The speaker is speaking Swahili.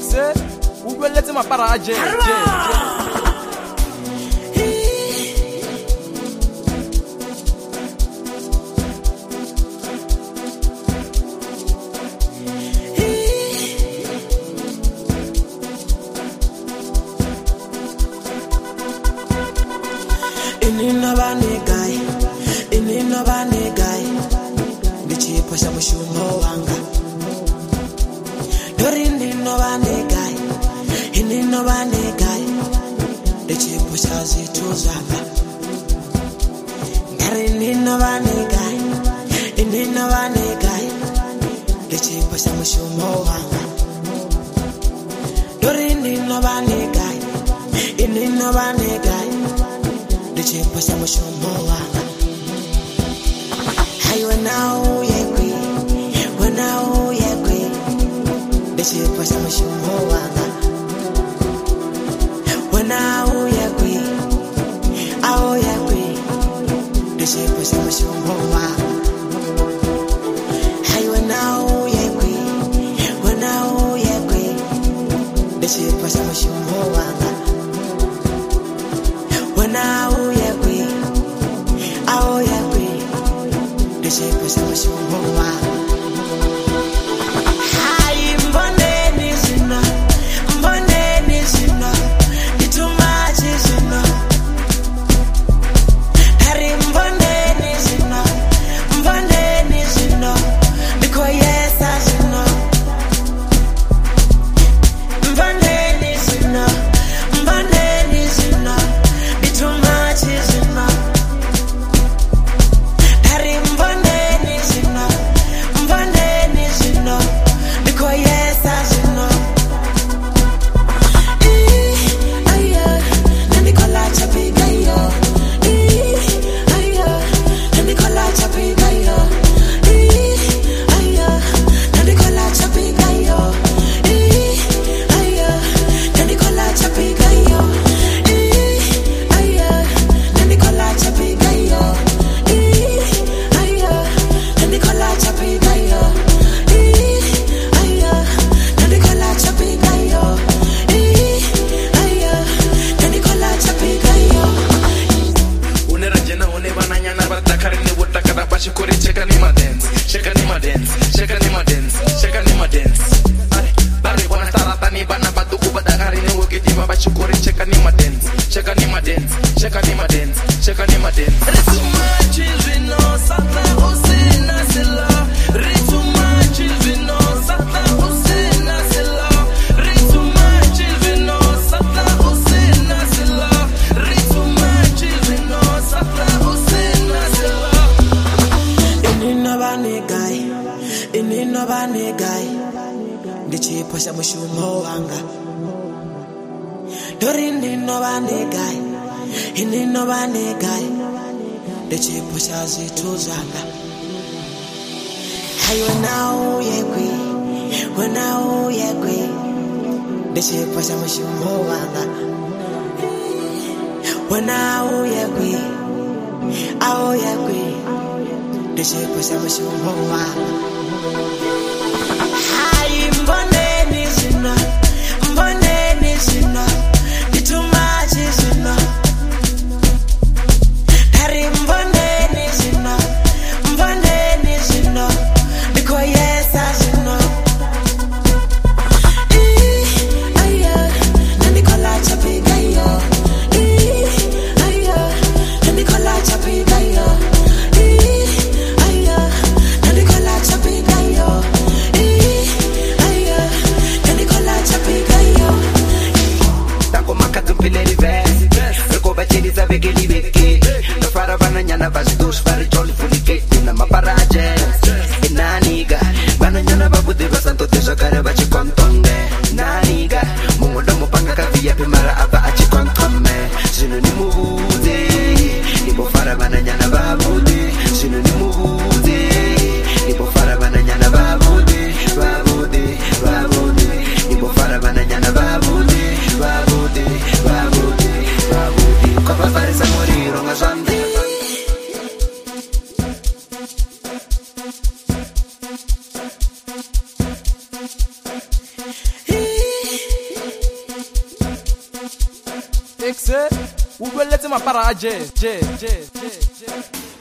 Se u beletse mapara a je. Inino bane guy, ndichipo sha mushumo wanga. Dori inino bane guy, ndichipo sha zitu zanga. Ngari inino bane guy, ndichipo sha mushumo wanga. Dori inino bane guy, ndichipo sha mushumo wanga. Now yeah, the ship was a machine. When now yeah, the ship was a machine. The ship was a machine. When now the shape was a machine. se ugbeletse mapara a je